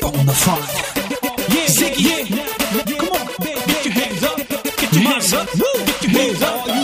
on the front. Yeah, Ziggy, yeah. Come on, get your hands up. Get your hands up. Get your hands up.